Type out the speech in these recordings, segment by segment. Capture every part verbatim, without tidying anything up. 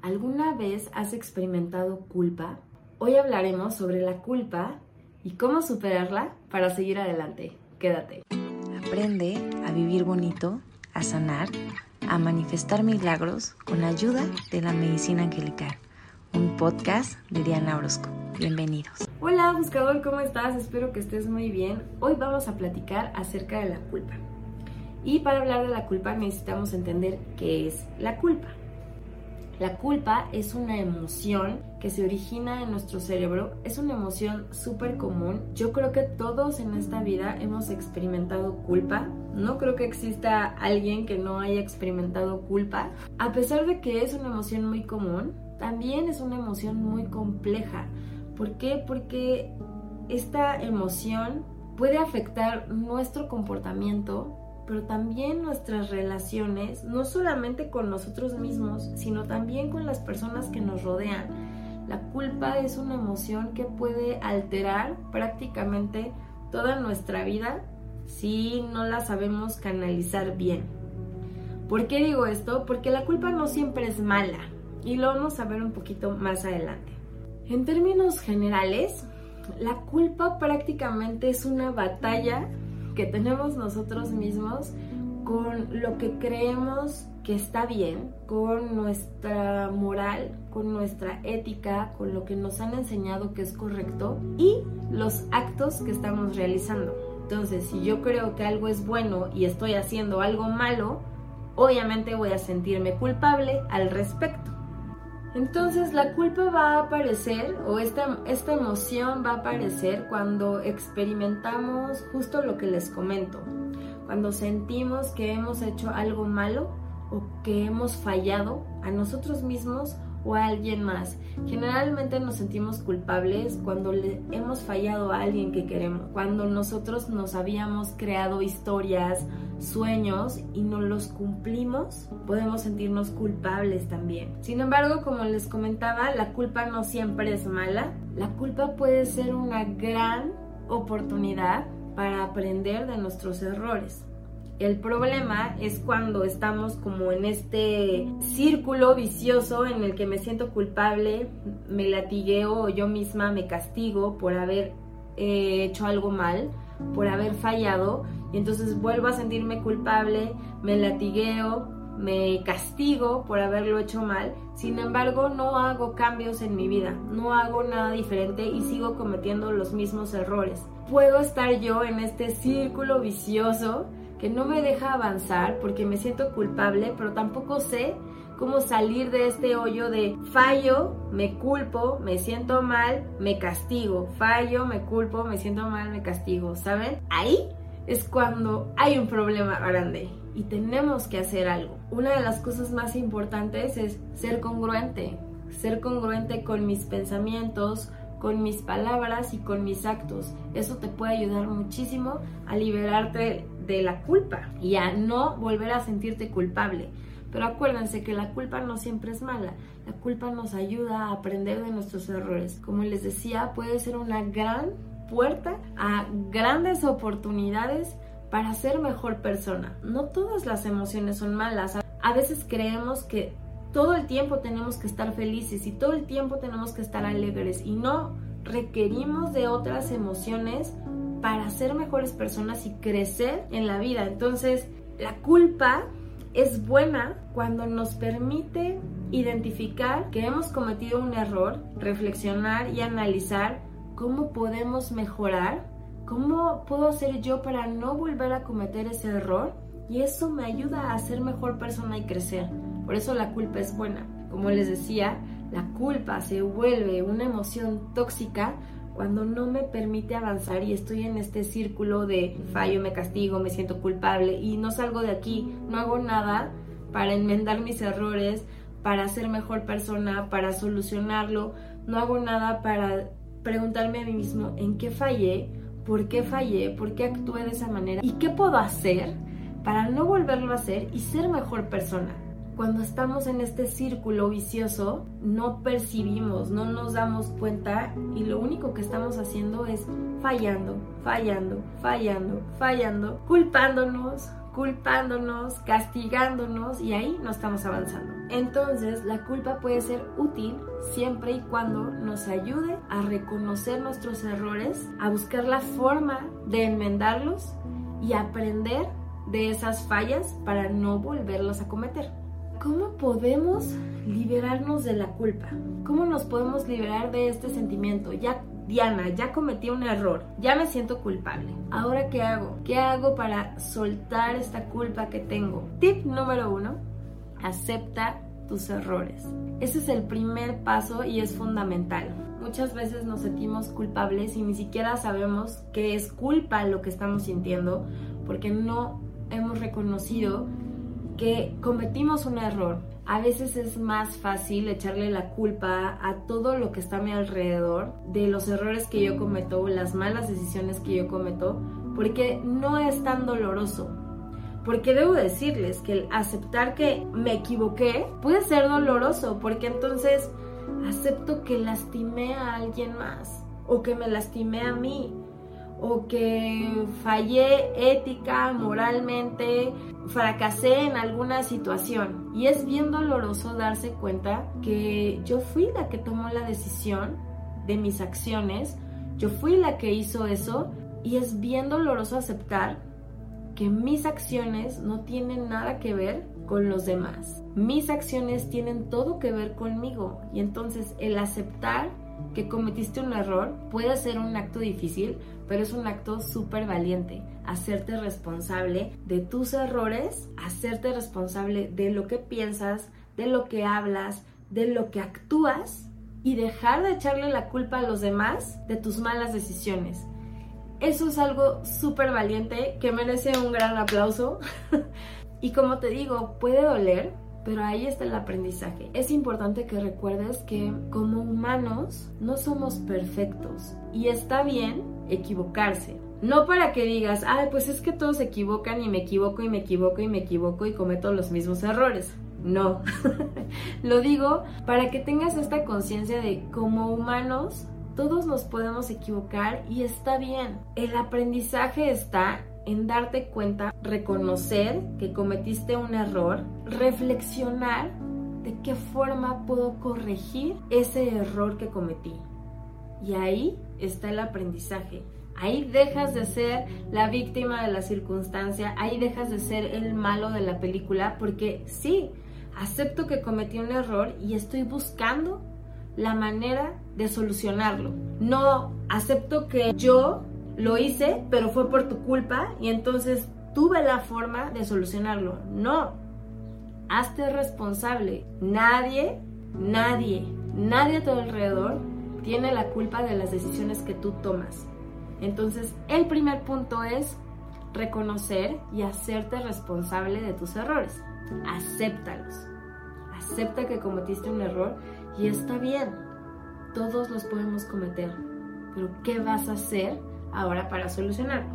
¿Alguna vez has experimentado culpa? Hoy hablaremos sobre la culpa y cómo superarla para seguir adelante. Quédate. Aprende a vivir bonito, a sanar, a manifestar milagros con ayuda de la medicina angelical. Un podcast de Diana Orozco. Bienvenidos. Hola buscador, ¿cómo estás? Espero que estés muy bien. Hoy vamos a platicar acerca de la culpa. Y para hablar de la culpa necesitamos entender qué es la culpa. La culpa es una emoción que se origina en nuestro cerebro, es una emoción súper común. Yo creo que todos en esta vida hemos experimentado culpa. No creo que exista alguien que no haya experimentado culpa. A pesar de que es una emoción muy común, también es una emoción muy compleja. ¿Por qué? Porque esta emoción puede afectar nuestro comportamiento, pero también nuestras relaciones, no solamente con nosotros mismos, sino también con las personas que nos rodean. La culpa es una emoción que puede alterar prácticamente toda nuestra vida si no la sabemos canalizar bien. ¿Por qué digo esto? Porque la culpa no siempre es mala, y lo vamos a ver un poquito más adelante. En términos generales, la culpa prácticamente es una batalla que tenemos nosotros mismos con lo que creemos que está bien, con nuestra moral, con nuestra ética, con lo que nos han enseñado que es correcto y los actos que estamos realizando. Entonces, si yo creo que algo es bueno y estoy haciendo algo malo, obviamente voy a sentirme culpable al respecto. Entonces la culpa va a aparecer, o esta, esta emoción va a aparecer cuando experimentamos justo lo que les comento, cuando sentimos que hemos hecho algo malo o que hemos fallado a nosotros mismos o a alguien más. Generalmente nos sentimos culpables cuando le hemos fallado a alguien que queremos, cuando nosotros nos habíamos creado historias, sueños y no los cumplimos, podemos sentirnos culpables también. Sin embargo, como les comentaba, la culpa no siempre es mala. La culpa puede ser una gran oportunidad para aprender de nuestros errores. El problema es cuando estamos como en este círculo vicioso en el que me siento culpable, me latigueo o yo misma me castigo por haber eh, hecho algo mal, por haber fallado, y entonces vuelvo a sentirme culpable, me latigueo, me castigo por haberlo hecho mal. Sin embargo, no hago cambios en mi vida, no hago nada diferente y sigo cometiendo los mismos errores. Puedo estar yo en este círculo vicioso que no me deja avanzar porque me siento culpable, pero tampoco sé cómo salir de este hoyo de fallo, me culpo, me siento mal, me castigo, fallo, me culpo, me siento mal, me castigo, ¿saben? Ahí es cuando hay un problema grande y tenemos que hacer algo. Una de las cosas más importantes es ser congruente, ser congruente con mis pensamientos, con mis palabras y con mis actos. Eso te puede ayudar muchísimo a liberarte de la culpa y a no volver a sentirte culpable. Pero acuérdense que la culpa no siempre es mala. La culpa nos ayuda a aprender de nuestros errores. Como les decía, puede ser una gran puerta a grandes oportunidades para ser mejor persona. No todas las emociones son malas. A veces creemos que todo el tiempo tenemos que estar felices y todo el tiempo tenemos que estar alegres y no requerimos de otras emociones para ser mejores personas y crecer en la vida. Entonces, la culpa es buena cuando nos permite identificar que hemos cometido un error, reflexionar y analizar cómo podemos mejorar, cómo puedo hacer yo para no volver a cometer ese error, y eso me ayuda a ser mejor persona y crecer. Por eso la culpa es buena. Como les decía, la culpa se vuelve una emoción tóxica cuando no me permite avanzar y estoy en este círculo de fallo, me castigo, me siento culpable y no salgo de aquí, no hago nada para enmendar mis errores, para ser mejor persona, para solucionarlo, no hago nada para preguntarme a mí mismo en qué fallé, por qué fallé, por qué actué de esa manera y qué puedo hacer para no volverlo a hacer y ser mejor persona. Cuando estamos en este círculo vicioso, no percibimos, no nos damos cuenta y lo único que estamos haciendo es fallando, fallando, fallando, fallando, culpándonos, culpándonos, castigándonos y ahí no estamos avanzando. Entonces, la culpa puede ser útil siempre y cuando nos ayude a reconocer nuestros errores, a buscar la forma de enmendarlos y aprender de esas fallas para no volverlos a cometer. ¿Cómo podemos liberarnos de la culpa? ¿Cómo nos podemos liberar de este sentimiento? Ya, Diana, ya cometí un error, ya me siento culpable. ¿Ahora qué hago? ¿Qué hago para soltar esta culpa que tengo? Tip número uno, acepta tus errores. Ese es el primer paso y es fundamental. Muchas veces nos sentimos culpables y ni siquiera sabemos que es culpa lo que estamos sintiendo porque no hemos reconocido que cometimos un error. A veces es más fácil echarle la culpa a todo lo que está a mi alrededor de los errores que yo cometo, las malas decisiones que yo cometo, porque no es tan doloroso. Porque debo decirles que el aceptar que me equivoqué puede ser doloroso, porque entonces acepto que lastimé a alguien más, o que me lastimé a mí, o que fallé ética, moralmente, fracasé en alguna situación. Y es bien doloroso darse cuenta que yo fui la que tomó la decisión de mis acciones, yo fui la que hizo eso, y es bien doloroso aceptar que mis acciones no tienen nada que ver con los demás. Mis acciones tienen todo que ver conmigo, y entonces el aceptar que cometiste un error puede ser un acto difícil, pero es un acto súper valiente. Hacerte responsable de tus errores, hacerte responsable de lo que piensas, de lo que hablas, de lo que actúas y dejar de echarle la culpa a los demás de tus malas decisiones. Eso es algo súper valiente que merece un gran aplauso. Y como te digo, puede doler, pero ahí está el aprendizaje. Es importante que recuerdes que como humanos no somos perfectos y está bien equivocarse. No para que digas, ay, pues es que todos se equivocan y me equivoco y me equivoco y me equivoco y cometo los mismos errores. No. Lo digo para que tengas esta conciencia de como humanos todos nos podemos equivocar y está bien. El aprendizaje está en darte cuenta, reconocer que cometiste un error, reflexionar de qué forma puedo corregir ese error que cometí. Y ahí está el aprendizaje. Ahí dejas de ser la víctima de la circunstancia, ahí dejas de ser el malo de la película, porque sí, acepto que cometí un error y estoy buscando la manera de solucionarlo. No acepto que yo lo hice, pero fue por tu culpa y entonces tuve la forma de solucionarlo. No, hazte responsable. Nadie, nadie, nadie a tu alrededor tiene la culpa de las decisiones que tú tomas. Entonces, el primer punto es reconocer y hacerte responsable de tus errores. Acéptalos. Acepta que cometiste un error y está bien. Todos los podemos cometer. Pero, ¿qué vas a hacer ahora para solucionarlo?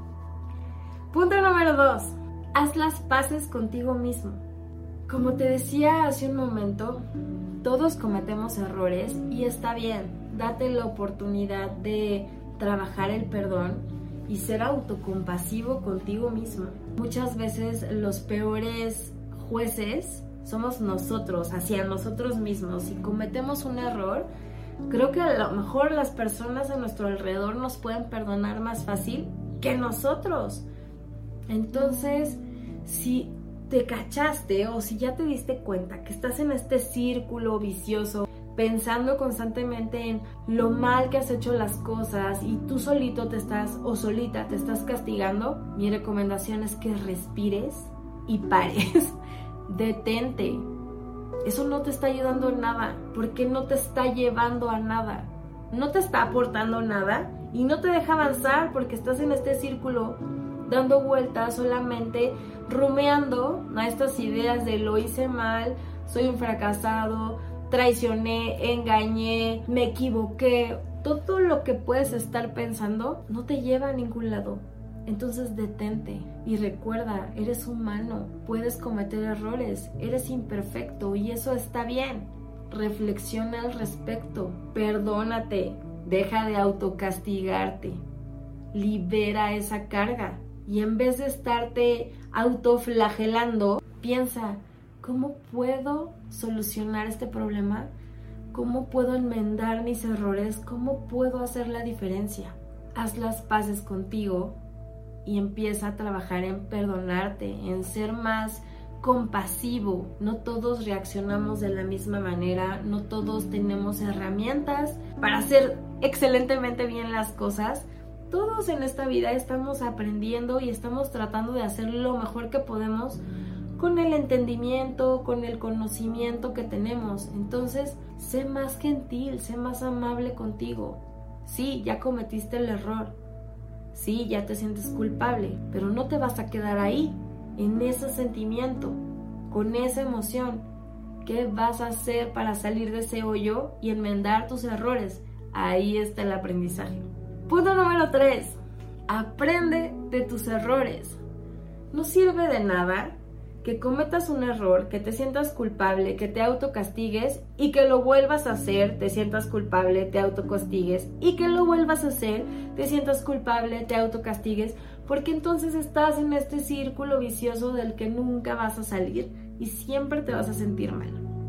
Punto número dos. Haz las paces contigo mismo. Como te decía hace un momento, todos cometemos errores y está bien. Date la oportunidad de trabajar el perdón y ser autocompasivo contigo mismo. Muchas veces los peores jueces somos nosotros, hacia nosotros mismos. Si cometemos un error, creo que a lo mejor las personas a nuestro alrededor nos pueden perdonar más fácil que nosotros. Entonces, si te cachaste o si ya te diste cuenta que estás en este círculo vicioso, pensando constantemente en lo mal que has hecho las cosas y tú solito te estás o solita te estás castigando, mi recomendación es que respires y pares. Detente. Eso no te está ayudando en nada, porque no te está llevando a nada. No te está aportando nada y no te deja avanzar porque estás en este círculo dando vueltas, solamente rumiando a estas ideas de lo hice mal, soy un fracasado, traicioné, engañé, me equivoqué. Todo lo que puedes estar pensando no te lleva a ningún lado. Entonces detente y recuerda, eres humano, puedes cometer errores, eres imperfecto y eso está bien. Reflexiona al respecto, perdónate, deja de autocastigarte, libera esa carga Y en vez de estarte autoflagelando, piensa, ¿cómo puedo solucionar este problema? ¿Cómo puedo enmendar mis errores? ¿Cómo puedo hacer la diferencia? Haz las paces contigo y empieza a trabajar en perdonarte, en ser más compasivo. No todos reaccionamos de la misma manera, no todos tenemos herramientas para hacer excelentemente bien las cosas. Todos en esta vida estamos aprendiendo y estamos tratando de hacer lo mejor que podemos con el entendimiento, con el conocimiento que tenemos. Entonces, sé más gentil, sé más amable contigo. Sí, ya cometiste el error. Sí, ya te sientes culpable, pero no te vas a quedar ahí, en ese sentimiento, con esa emoción. ¿Qué vas a hacer para salir de ese hoyo y enmendar tus errores? Ahí está el aprendizaje. Punto número tres. Aprende de tus errores. No sirve de nada que cometas un error, que te sientas culpable, que te autocastigues y que lo vuelvas a hacer, te sientas culpable, te autocastigues y que lo vuelvas a hacer, te sientas culpable, te autocastigues, porque entonces estás en este círculo vicioso del que nunca vas a salir y siempre te vas a sentir mal.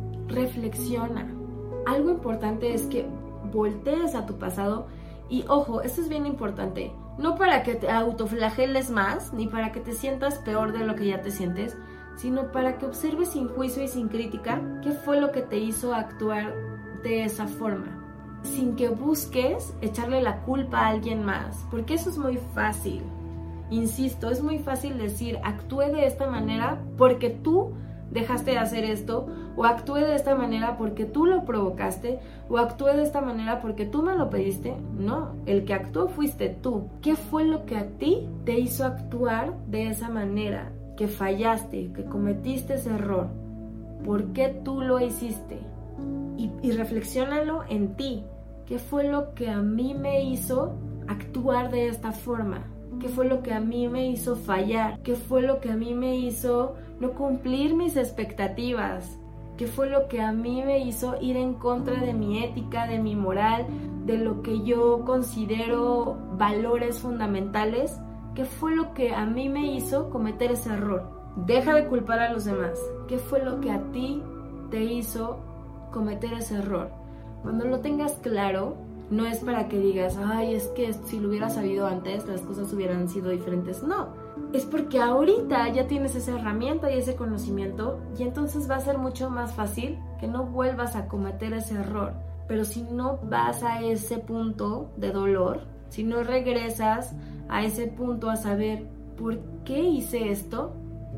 Reflexiona. Algo importante es que voltees a tu pasado y ojo, esto es bien importante, no para que te autoflageles más ni para que te sientas peor de lo que ya te sientes, sino para que observes sin juicio y sin crítica qué fue lo que te hizo actuar de esa forma, sin que busques echarle la culpa a alguien más, porque eso es muy fácil. Insisto, es muy fácil decir, actué de esta manera porque tú dejaste de hacer esto, o actué de esta manera porque tú lo provocaste, o actué de esta manera porque tú me lo pediste. No, el que actuó fuiste tú. ¿Qué fue lo que a ti te hizo actuar de esa manera? Que fallaste, que cometiste ese error. ¿Por qué tú lo hiciste? Y, y reflexiónalo en ti. ¿Qué fue lo que a mí me hizo actuar de esta forma? ¿Qué fue lo que a mí me hizo fallar? ¿Qué fue lo que a mí me hizo no cumplir mis expectativas? ¿Qué fue lo que a mí me hizo ir en contra de mi ética, de mi moral, de lo que yo considero valores fundamentales? ¿Qué fue lo que a mí me hizo cometer ese error? Deja de culpar a los demás. ¿Qué fue lo que a ti te hizo cometer ese error? Cuando lo tengas claro, no es para que digas, ay, es que si lo hubiera sabido antes, las cosas hubieran sido diferentes. No, es porque ahorita ya tienes esa herramienta y ese conocimiento y entonces va a ser mucho más fácil que no vuelvas a cometer ese error. Pero si no vas a ese punto de dolor, si no regresas a ese punto a saber por qué hice esto,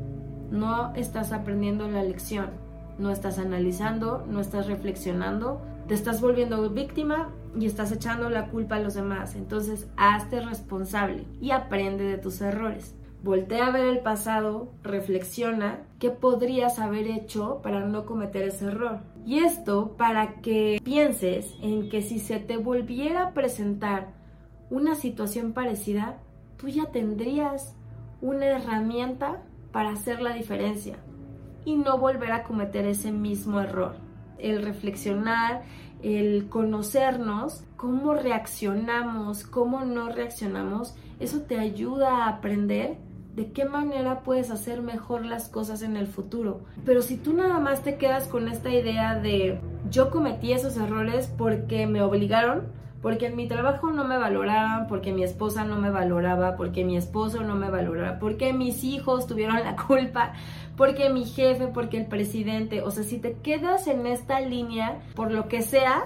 no estás aprendiendo la lección, no estás analizando, no estás reflexionando, te estás volviendo víctima y estás echando la culpa a los demás. Entonces, hazte responsable y aprende de tus errores. Voltea a ver el pasado, reflexiona qué podrías haber hecho para no cometer ese error. Y esto para que pienses en que si se te volviera a presentar una situación parecida, tú ya tendrías una herramienta para hacer la diferencia y no volver a cometer ese mismo error. El reflexionar, el conocernos, cómo reaccionamos, cómo no reaccionamos, eso te ayuda a aprender de qué manera puedes hacer mejor las cosas en el futuro. Pero si tú nada más te quedas con esta idea de yo cometí esos errores porque me obligaron, porque en mi trabajo no me valoraban, porque mi esposa no me valoraba, porque mi esposo no me valoraba, porque mis hijos tuvieron la culpa, porque mi jefe, porque el presidente. O sea, si te quedas en esta línea, por lo que sea,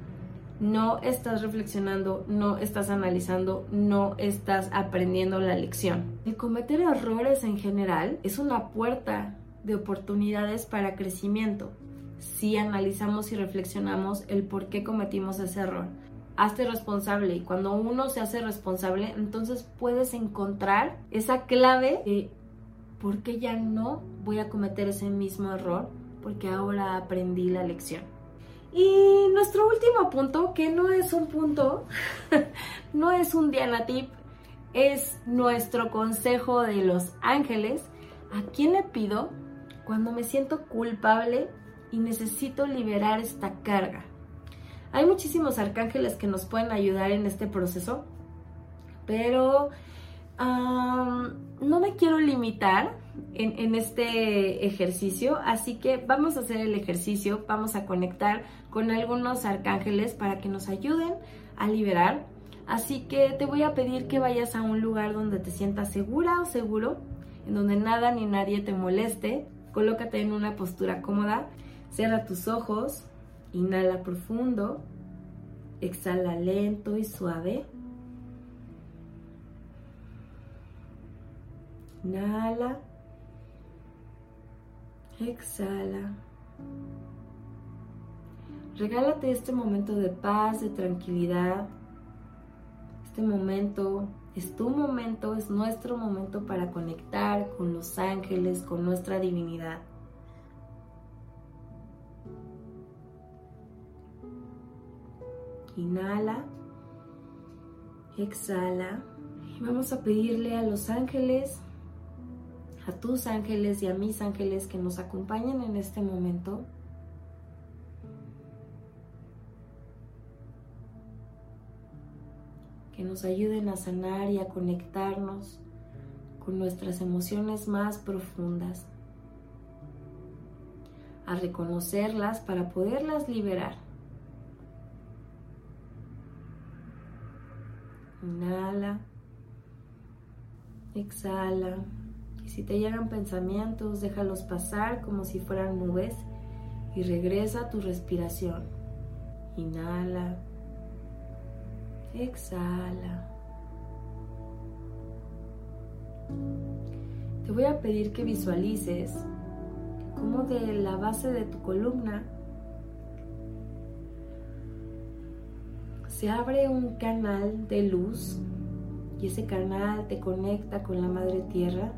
no estás reflexionando, no estás analizando, no estás aprendiendo la lección. El cometer errores en general es una puerta de oportunidades para crecimiento, si analizamos y reflexionamos el por qué cometimos ese error. Hazte responsable, y cuando uno se hace responsable, entonces puedes encontrar esa clave de por qué ya no voy a cometer ese mismo error, porque ahora aprendí la lección. Y nuestro último punto, que no es un punto, no es un Diana Tip, es nuestro consejo de los ángeles. ¿A quién le pido cuando me siento culpable y necesito liberar esta carga? Hay muchísimos arcángeles que nos pueden ayudar en este proceso, pero Um, no me quiero limitar en, en este ejercicio, así que vamos a hacer el ejercicio, vamos a conectar con algunos arcángeles para que nos ayuden a liberar. Así que te voy a pedir que vayas a un lugar donde te sientas segura o seguro, en donde nada ni nadie te moleste. Colócate en una postura cómoda, cierra tus ojos, inhala profundo, exhala lento y suave. Inhala, exhala. Regálate este momento de paz, de tranquilidad. Este momento es tu momento, es nuestro momento para conectar con los ángeles, con nuestra divinidad. Inhala, exhala. Y vamos a pedirle a los ángeles, a tus ángeles y a mis ángeles que nos acompañen en este momento. Que nos ayuden a sanar y a conectarnos con nuestras emociones más profundas, a reconocerlas para poderlas liberar. Inhala, exhala, y si te llegan pensamientos, déjalos pasar como si fueran nubes y regresa a tu respiración. Inhala, exhala. Te voy a pedir que visualices cómo de la base de tu columna se abre un canal de luz y ese canal te conecta con la Madre Tierra.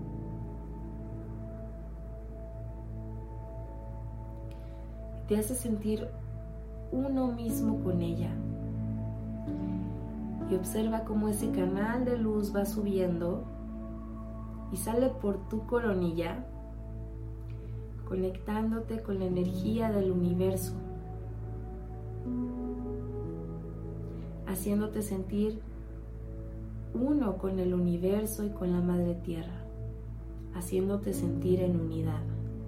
Te hace sentir uno mismo con ella. Y observa cómo ese canal de luz va subiendo y sale por tu coronilla, conectándote con la energía del universo, haciéndote sentir uno con el universo y con la Madre Tierra, haciéndote sentir en unidad.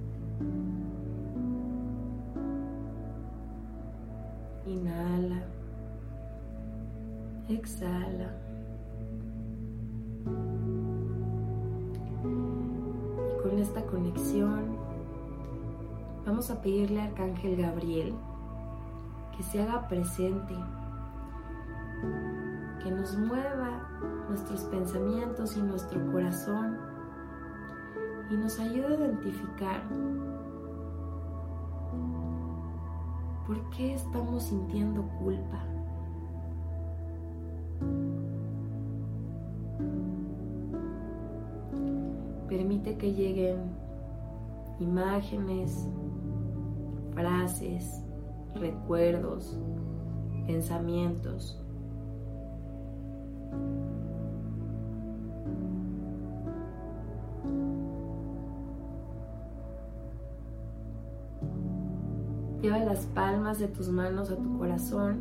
Inhala, exhala. Y con esta conexión vamos a pedirle al Arcángel Gabriel que se haga presente, que nos mueva nuestros pensamientos y nuestro corazón y nos ayude a identificar por qué estamos sintiendo culpa. Permite que lleguen imágenes, frases, recuerdos, pensamientos. Lleva las palmas de tus manos a tu corazón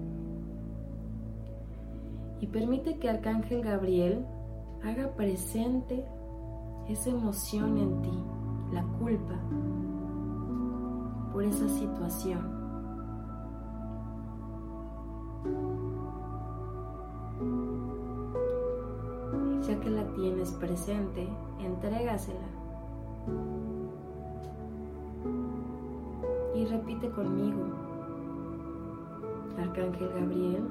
y permite que Arcángel Gabriel haga presente esa emoción en ti, la culpa por esa situación. Ya que la tienes presente, entrégasela. Y repite conmigo: Arcángel Gabriel,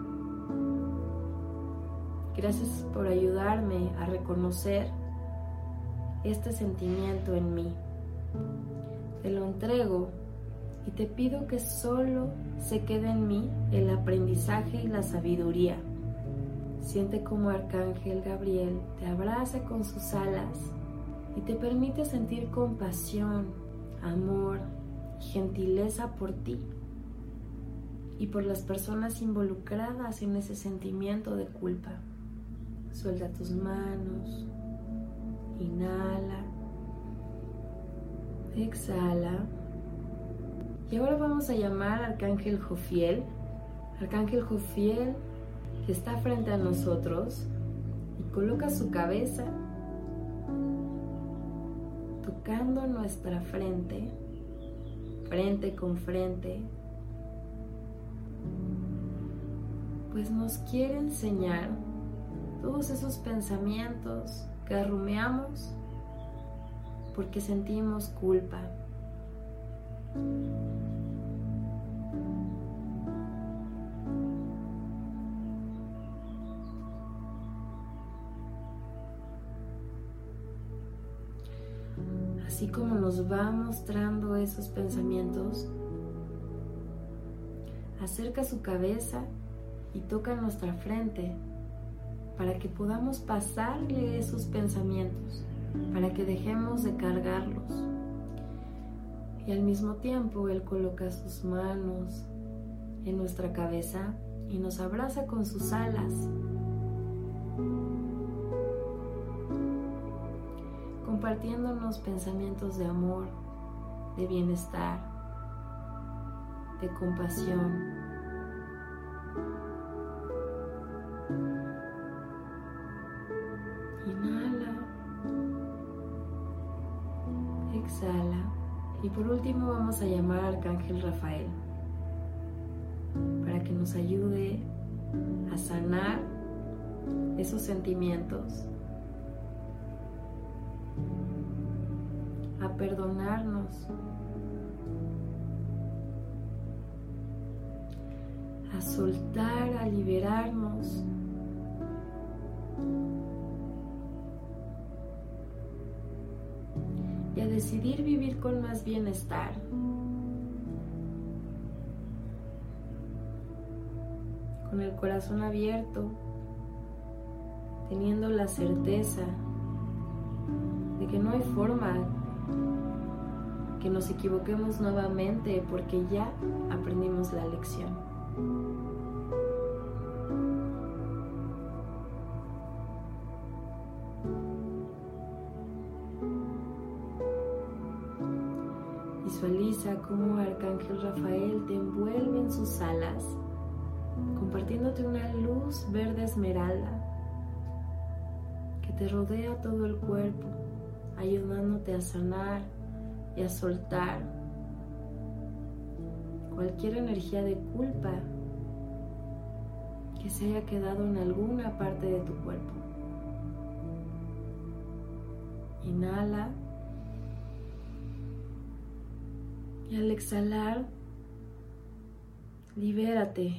gracias por ayudarme a reconocer este sentimiento en mí. Te lo entrego y te pido que solo se quede en mí el aprendizaje y la sabiduría. Siente como Arcángel Gabriel te abraza con sus alas y te permite sentir compasión, amor y gentileza por ti y por las personas involucradas en ese sentimiento de culpa. Suelta tus manos, inhala, exhala. Y ahora vamos a llamar a Arcángel Jofiel. Arcángel Jofiel, que está frente a nosotros, y coloca su cabeza tocando nuestra frente, frente con frente, pues nos quiere enseñar todos esos pensamientos que rumiamos porque sentimos culpa. Así como nos va mostrando esos pensamientos, acerca su cabeza y toca nuestra frente para que podamos pasarle esos pensamientos, para que dejemos de cargarlos. Y al mismo tiempo Él coloca sus manos en nuestra cabeza y nos abraza con sus alas, compartiéndonos pensamientos de amor, de bienestar, de compasión. Inhala, exhala y por último vamos a llamar al Arcángel Rafael para que nos ayude a sanar esos sentimientos, a perdonarnos, a soltar, a liberarnos, y a decidir vivir con más bienestar. Con el corazón abierto, teniendo la certeza de que no hay forma que nos equivoquemos nuevamente porque ya aprendimos la lección. Visualiza cómo Arcángel Rafael te envuelve en sus alas, compartiéndote una luz verde esmeralda que te rodea todo el cuerpo, ayudándote a sanar y a soltar cualquier energía de culpa que se haya quedado en alguna parte de tu cuerpo. Inhala. Y al exhalar, libérate.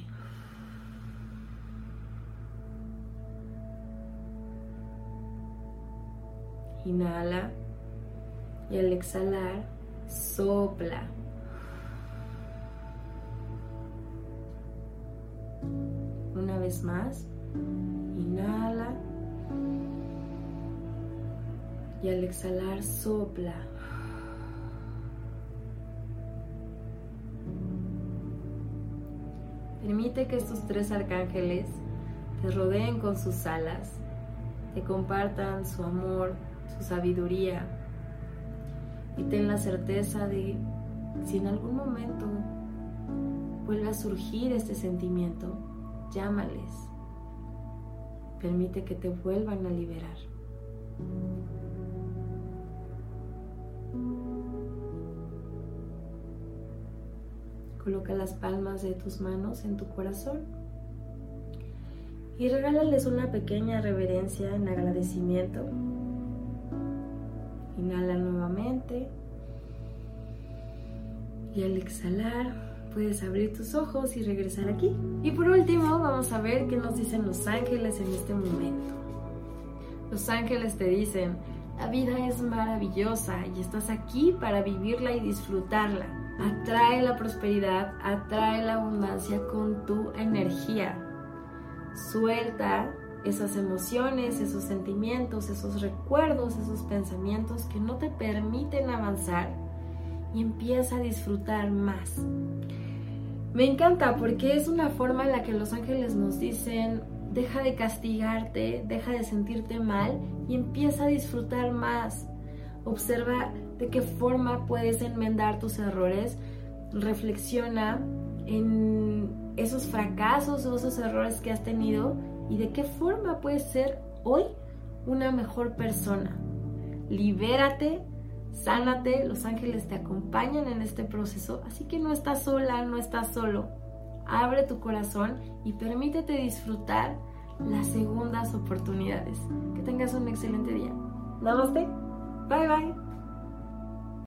Inhala y al exhalar, sopla. Una vez más, inhala y al exhalar, sopla. Permite que estos tres arcángeles te rodeen con sus alas, te compartan su amor, su sabiduría, y ten la certeza de si en algún momento vuelve a surgir este sentimiento, llámales. Permite que te vuelvan a liberar. Coloca las palmas de tus manos en tu corazón y regálales una pequeña reverencia en agradecimiento. Inhala nuevamente y al exhalar puedes abrir tus ojos y regresar aquí. Y por último vamos a ver qué nos dicen los ángeles en este momento. Los ángeles te dicen: la vida es maravillosa y estás aquí para vivirla y disfrutarla. Atrae la prosperidad, atrae la abundancia con tu energía. Suelta esas emociones, esos sentimientos, esos recuerdos, esos pensamientos que no te permiten avanzar y empieza a disfrutar más. Me encanta porque es una forma en la que los ángeles nos dicen: deja de castigarte, deja de sentirte mal y empieza a disfrutar más. Observa de qué forma puedes enmendar tus errores, reflexiona en esos fracasos o esos errores que has tenido y de qué forma puedes ser hoy una mejor persona. Libérate, sánate, los ángeles te acompañan en este proceso, así que no estás sola, no estás solo. Abre tu corazón y permítete disfrutar las segundas oportunidades. Que tengas un excelente día. Namaste. Bye bye.